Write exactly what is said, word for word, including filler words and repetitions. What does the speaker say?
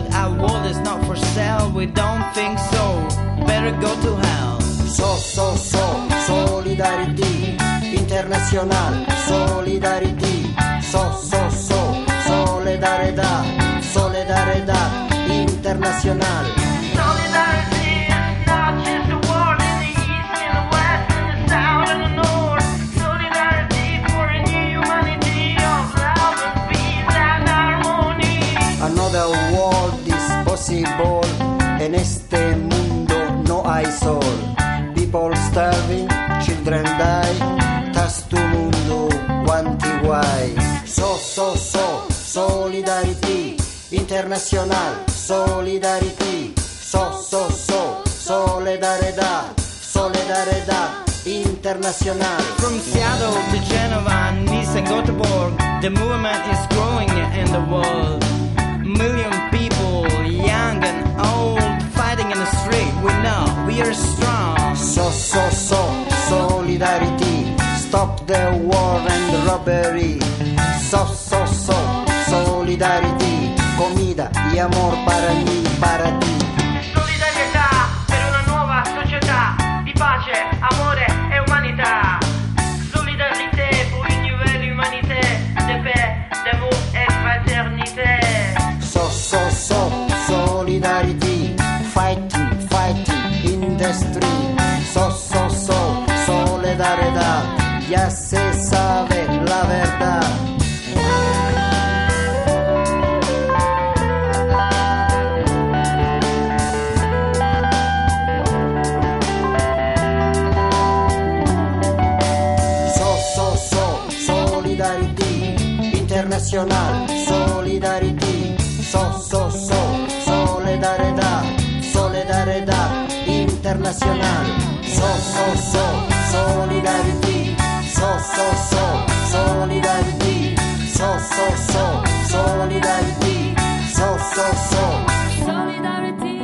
that our world is not for sale. We don't think so. Better go to hell. So, so, so, solidarity internacional, solidarity. So, so, so, solidaridad, solidaridad internacional. Solidarity is not just a war in the east, in the west, in the south, and the north. Solidarity for a new humanity of love and peace and harmony. Another world is possible. En este mundo no hay sol. People starving, children die. Tas tu mundo, quanti guai. So, so, so, solidarity internacional, solidarity. So, so, so, solidaridad, solidaridad internacional. From Seattle to Geneva, Nice and Gothenburg, the movement is growing in the world. Million people, young and old, fighting in the street. We know we are strong. So, so, so, solidarity. Stop the war and robbery. So, so, so, solidarity. Comida y amor para mí, para ti. Solidarietà per una nuova società di pace, amore e umanità. Solidarité pour une nouvelle humanité de paix, d'amour et fraternité. So, so, so, solidarity. Fighting, fighting in the street. So, so, so, solidaridad. Ya se sabe la verdad. So, so, so, solidarity internacional, solidarity. So, so, so, solidaridad, solidaridad internacional. So, so, so, solidarity. So, so, so, solidarity. So, so, so, solidarity. So, so, so. Solidarity